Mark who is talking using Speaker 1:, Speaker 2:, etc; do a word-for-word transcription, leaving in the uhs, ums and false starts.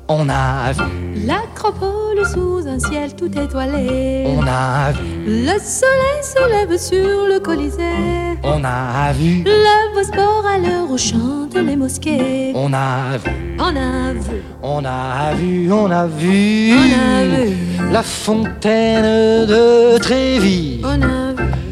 Speaker 1: On a vu
Speaker 2: l'acropole sous un ciel tout étoilé.
Speaker 1: On a vu
Speaker 2: Le soleil se lève sur le Colisée.
Speaker 1: On a vu
Speaker 2: Le Bosphore à l'heure où chantent les mosquées.
Speaker 1: On a vu
Speaker 2: On a vu
Speaker 1: On a vu On a vu
Speaker 2: On a vu
Speaker 1: la fontaine de Trévis.
Speaker 2: On a vu